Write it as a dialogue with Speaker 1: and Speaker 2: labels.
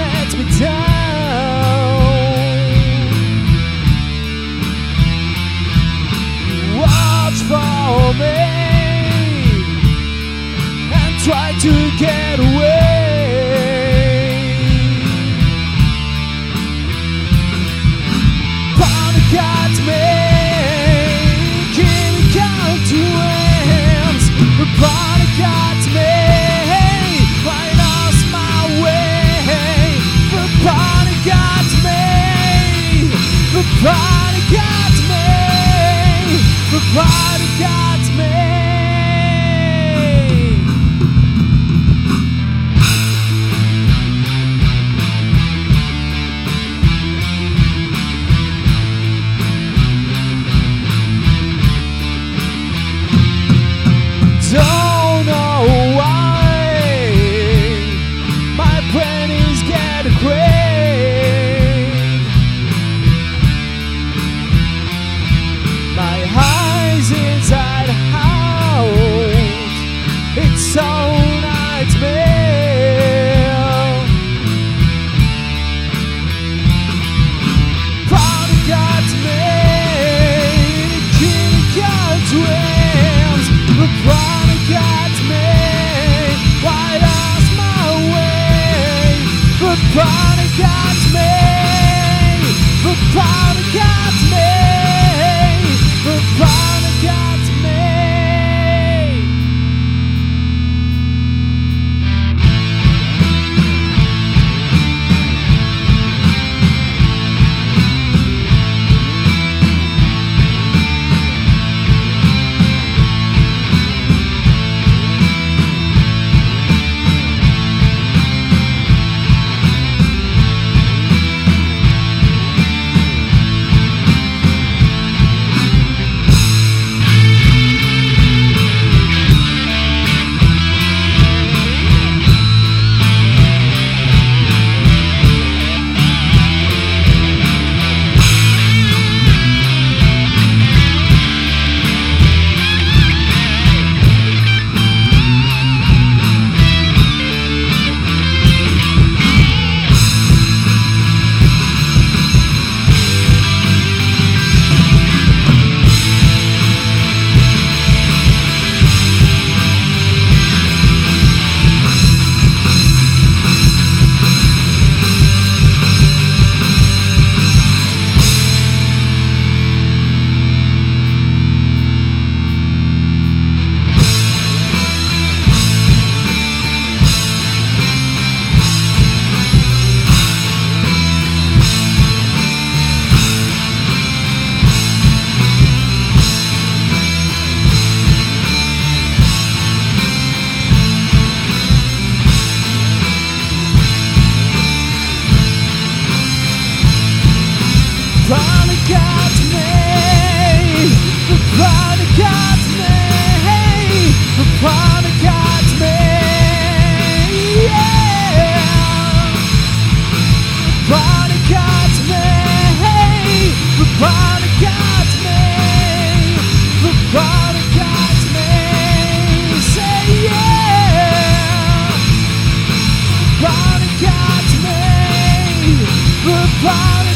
Speaker 1: let me down. Watch for me and try to get away. Father got me, keep count to ends. The Father got me, I lost my way. The Father got me, the Father got me, the Father got me. Don't know why my brain is getting great. My eyes inside out, it's so nightmare. Father got me, the king got dreams. The Father got me, I lost my way. The Father got me, the Father got me, the Father got me. Father got me, the Father got me, the Father got me, yeah. The Father got me, the Father got me, the Father got me, say yeah. The Father got me, the Father